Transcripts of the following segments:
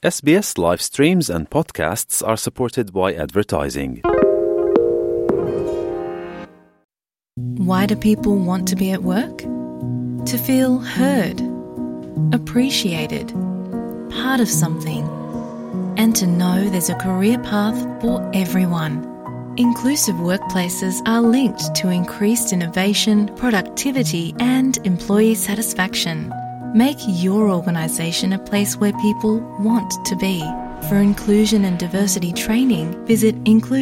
SBS live streams and podcasts are supported by advertising. Why do people want to be at work? To feel heard, appreciated, part of something, and to know there's a career path for everyone. Inclusive workplaces are linked to increased innovation, productivity, and employee satisfaction. Make your organisation a place where people want to be. For inclusion and diversity training, visit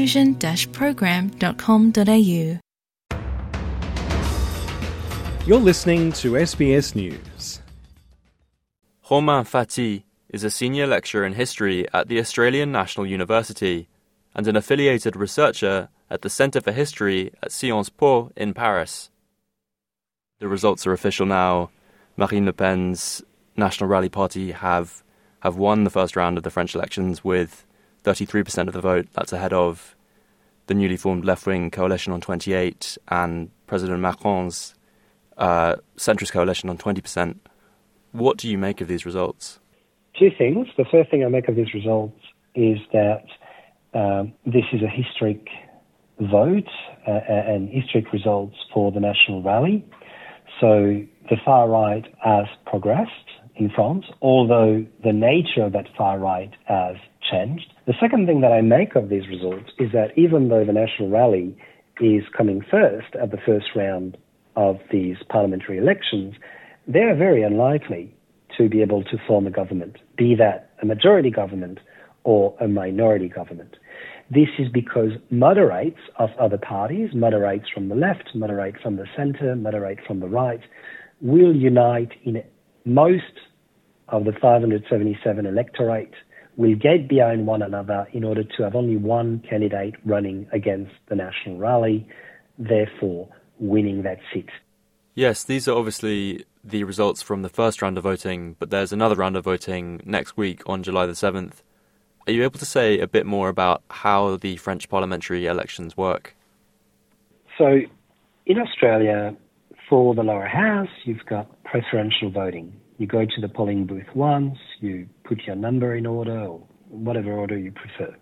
inclusion-program.com.au. You're listening to SBS News. Romain Fati is a senior lecturer in history at the Australian National University and an affiliated researcher at the Centre for History at Sciences Po in Paris. The results are official now. Marine Le Pen's National Rally Party have won the first round of the French elections with 33% of the vote. That's ahead of the newly formed left-wing coalition on 28% and President Macron's centrist coalition on 20%. What do you make of these results? Two things. The first thing I make of these results is that this is a historic vote and historic results for the National Rally. So the far right has progressed in France, although the nature of that far right has changed. The second thing that I make of these results is that even though the National Rally is coming first at the first round of these parliamentary elections, they are very unlikely to be able to form a government, be that a majority government or a minority government. This is because moderates of other parties, moderates from the left, moderate from the centre, moderate from the right, will unite in most of the 577 electorate, will get behind one another in order to have only one candidate running against the National Rally, therefore winning that seat. Yes, these are obviously the results from the first round of voting, but there's another round of voting next week on July the 7th. Are you able to say a bit more about how the French parliamentary elections work? So in Australia, for the lower house, you've got preferential voting. You go to the polling booth once, you put your number in order or whatever order you prefer.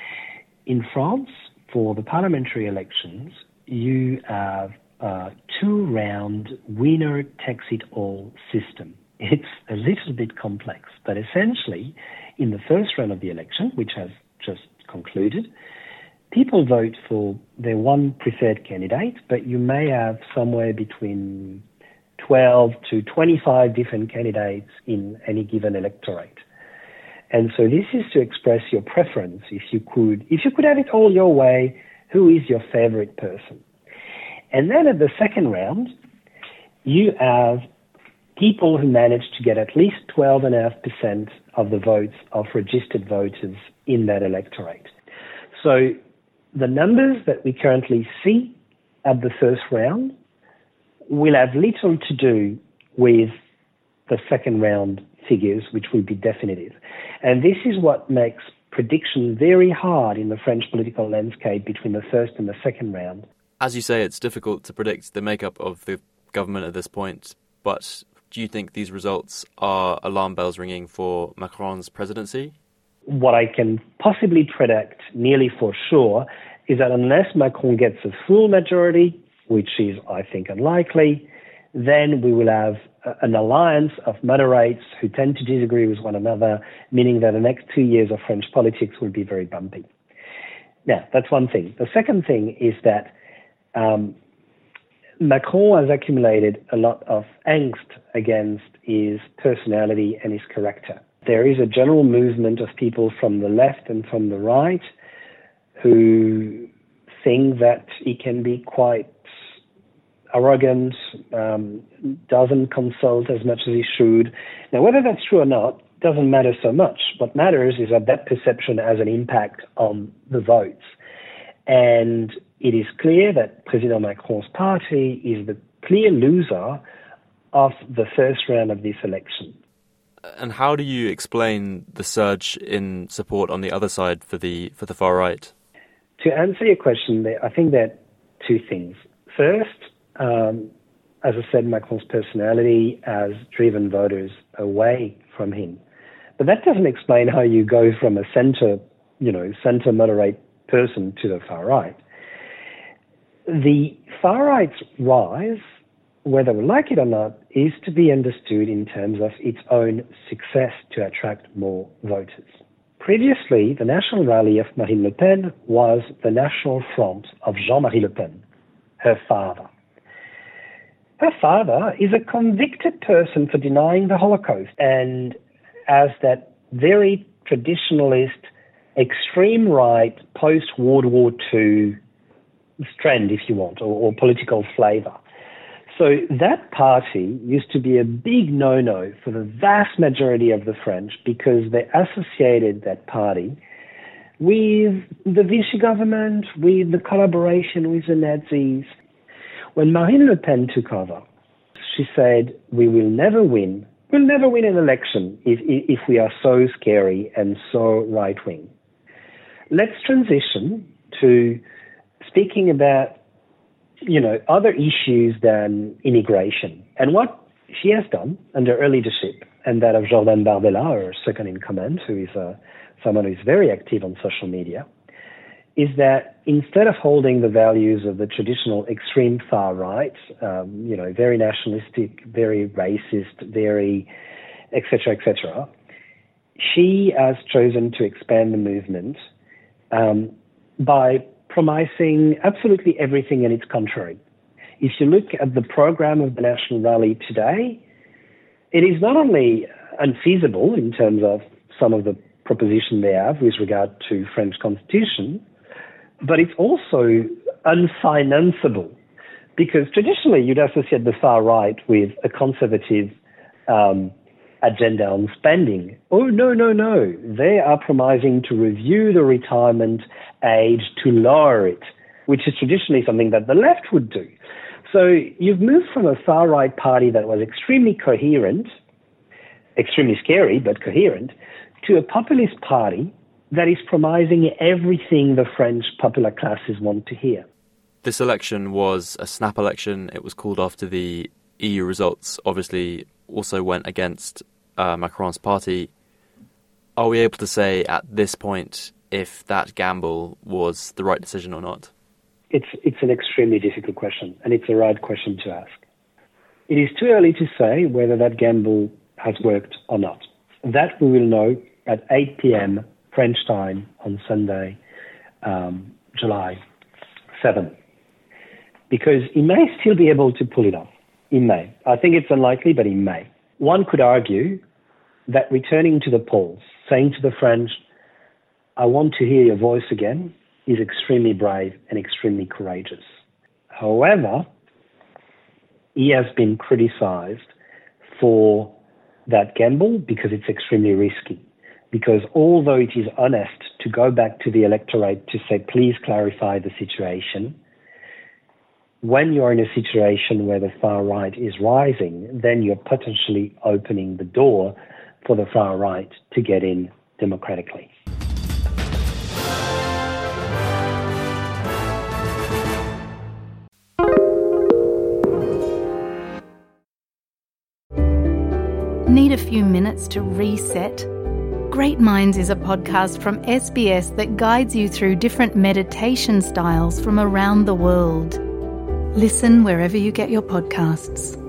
In France, for the parliamentary elections, you have a two-round winner-takes-it-all system. It's a little bit complex, but essentially, in the first round of the election, which has just concluded, people vote for their one preferred candidate, but you may have somewhere between 12 to 25 different candidates in any given electorate. And so this is to express your preference. If you could have it all your way, who is your favorite person? And then at the second round, you have people who manage to get at least 12.5% of the votes of registered voters in that electorate. So the numbers that we currently see at the first round will have little to do with the second round figures, which will be definitive. And this is what makes prediction very hard in the French political landscape between the first and the second round. As you say, it's difficult to predict the makeup of the government at this point, but do you think these results are alarm bells ringing for Macron's presidency? What I can possibly predict nearly for sure is that unless Macron gets a full majority, which is, I think, unlikely, then we will have an alliance of moderates who tend to disagree with one another, meaning that the next 2 years of French politics will be very bumpy. Now, that's one thing. The second thing is that Macron has accumulated a lot of angst against his personality and his character. There is a general movement of people from the left and from the right who think that he can be quite arrogant, doesn't consult as much as he should. Now, whether that's true or not doesn't matter so much. What matters is that perception has an impact on the votes. And it is clear that President Macron's party is the clear loser of the first round of this election. And how do you explain the surge in support on the other side for the far right? To answer your question, I think there are two things. First, as I said, Macron's personality has driven voters away from him. But that doesn't explain how you go from a center moderate person to the far right. The far right's rise, whether we like it or not, is to be understood in terms of its own success to attract more voters. Previously, the National Rally of Marine Le Pen was the National Front of Jean-Marie Le Pen, her father. Her father is a convicted person for denying the Holocaust and as that very traditionalist, extreme right, post-World War II strand, if you want, or political flavor. So that party used to be a big no-no for the vast majority of the French because they associated that party with the Vichy government, with the collaboration with the Nazis. When Marine Le Pen took over, she said, we will never win. We'll never win an election if we are so scary and so right-wing. Let's transition to speaking about other issues than immigration. And what she has done under her leadership and that of Jordan Bardella, her second in command, who is someone who is very active on social media, is that instead of holding the values of the traditional extreme far right, very nationalistic, very racist, very et cetera, she has chosen to expand the movement by promising absolutely everything and its contrary. If you look at the program of the National Rally today, it is not only unfeasible in terms of some of the proposition they have with regard to French constitution, but it's also unfinanceable because traditionally you'd associate the far right with a conservative agenda on spending. Oh, no. They are promising to review the retirement age to lower it, which is traditionally something that the left would do. So you've moved from a far right party that was extremely coherent, extremely scary, but coherent, to a populist party that is promising everything the French popular classes want to hear. This election was a snap election. It was called after the EU results obviously also went against Macron's party. Are we able to say at this point if that gamble was the right decision or not? It's an extremely difficult question, and it's the right question to ask. It is too early to say whether that gamble has worked or not. That we will know at 8 p.m. French time on Sunday, July 7th. Because he may still be able to pull it off. He may. I think it's unlikely, but he may. One could argue that returning to the polls, saying to the French, I want to hear your voice again, is extremely brave and extremely courageous. However, he has been criticized for that gamble because it's extremely risky. Because although it is honest to go back to the electorate to say, please clarify the situation, when you're in a situation where the far right is rising, then you're potentially opening the door for the far right to get in democratically. Need a few minutes to reset? Great Minds is a podcast from SBS that guides you through different meditation styles from around the world. Listen wherever you get your podcasts.